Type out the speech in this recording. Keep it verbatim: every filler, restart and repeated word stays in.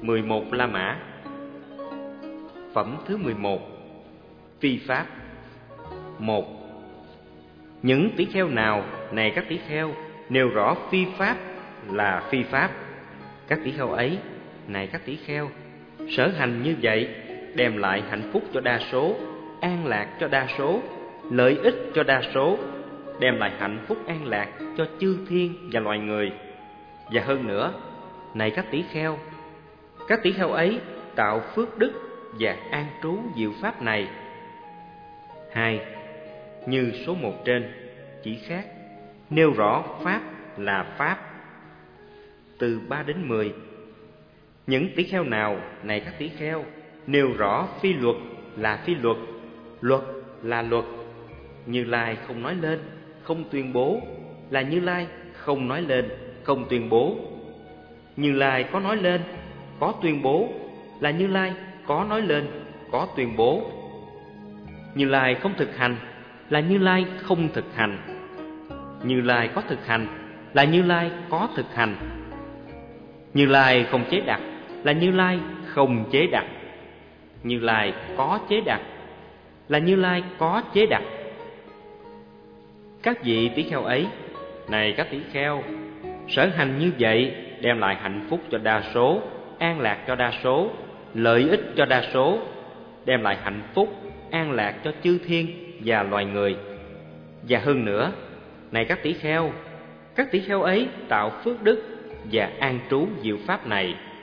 mười một La Mã. Phẩm thứ mười một. Phi pháp. Một. Những tỷ kheo nào, này các tỷ kheo, nêu rõ phi pháp là phi pháp, các tỷ kheo ấy, này các tỷ kheo, sở hành như vậy đem lại hạnh phúc cho đa số, an lạc cho đa số, lợi ích cho đa số, đem lại hạnh phúc an lạc cho chư thiên và loài người. Và hơn nữa, này các tỷ kheo, các tỷ kheo ấy tạo phước đức và an trú diệu pháp này. Hai. Như số một trên, chỉ khác, nêu rõ pháp là pháp. Từ ba đến mười. Những tỷ kheo nào, này các tỷ kheo, nêu rõ phi luật là phi luật, luật là luật, Như Lai không nói lên, không tuyên bố, là Như Lai không nói lên, không tuyên bố. Như Lai có nói lên, có tuyên bố, là Như Lai có nói lên, có tuyên bố. Như Lai không thực hành, là Như Lai không thực hành. Như Lai có thực hành, là Như Lai có thực hành. Như Lai không chế đặt, là Như Lai không chế đặt. Như Lai có chế đặt, là Như Lai có chế đặt. Các vị tỷ kheo ấy, này các tỷ kheo, sở hành như vậy đem lại hạnh phúc cho đa số, an lạc cho đa số, lợi ích cho đa số, đem lại hạnh phúc, an lạc cho chư thiên và loài người. Và hơn nữa, này các tỷ kheo, các tỷ kheo ấy tạo phước đức và an trú diệu pháp này.